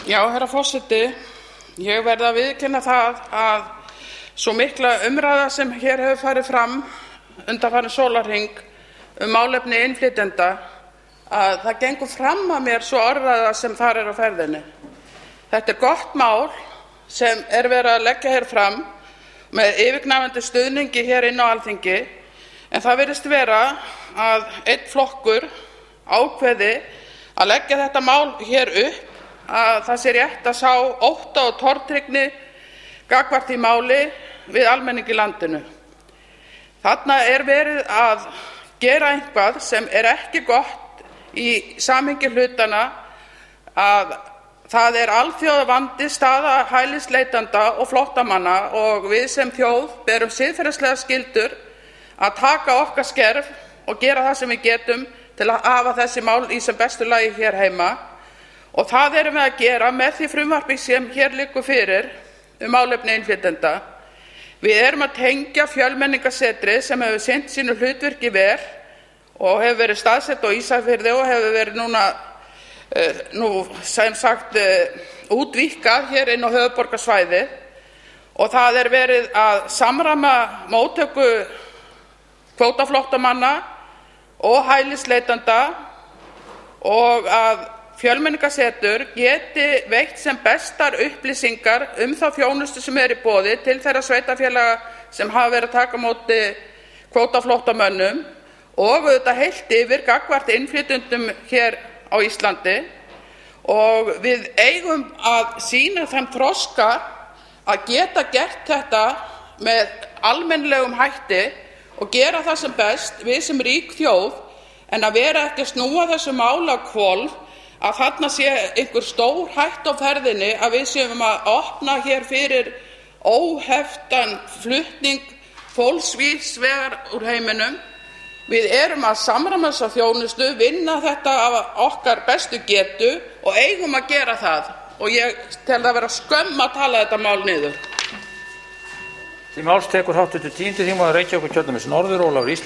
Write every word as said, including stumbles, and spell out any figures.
Já, herra forseti, ég verð að viðurkenna það að svo mikla umræða sem hér hefur farið fram undanfarinn sólarhring um málefni innflytjenda að það gengur fram að mér svo orðræða sem þar er á ferðinni. Þetta er gott mál sem er verið að leggja hér fram með yfirgnæfandi stuðningi hér inn á Alþingi, en það virðist vera að einn flokkur ákveði að leggja þetta mál hér upp, að það sé rétt að sá ótta og tortryggni gagnvart því máli við almenning í landinu. Þarna er verið að gera eitthvað sem er ekki gott í samhengi hlutanna, að það er alþjóðavandi staða hælisleitenda og flóttamanna og við sem þjóð berum siðferðislegar skyldur að taka okkar skerf og gera það sem við getum til að hafa þessi mál í sem bestu lagi hér heima. Og það erum við að gera með því frumvarpi sem hér liggur fyrir um málefni innflytjenda. Við erum að tengja Fjölmenningarsetrið sem hefur sinnt sínu hlutverki vel og hefur verið staðsett á Ísafirði og hefur verið núna uh, nú sem sagt uh, útvíkkað hér inn á höfuðborgarsvæðið, og það er verið að samræma móttöku kvótaflóttamanna og hælisleitenda og að Fjölmenningarsetur geti veitt sem bestar upplýsingar um þá þjónustu sem er í boði til þeirra sveitarfélaga sem hafa verið að taka á móti kvótaflóttamönnum og auðvitað heilt yfir gagnvart innflytjendum hér á Íslandi. Og við eigum að sýna þeim þroska að geta gert þetta með almennilegum hætti og gera það sem best, við sem rík þjóð, en að vera ekki að snúa þessu máli á hvolf, að þarna sé einhver stór hætta á ferðinni, að við séum að opna hér fyrir óheftan flutning fólks víðs vegar úr heiminum. Við erum að samræma þessa þjónustu, vinna þetta af okkar bestu getu og eigum að gera það, og ég tel það vera skömm að tala þetta mál niður. Til máls tekur háttvirtur tíundi þingmaður Reykjavíkurkjördæmis norður, Ólafur Ísleifsson.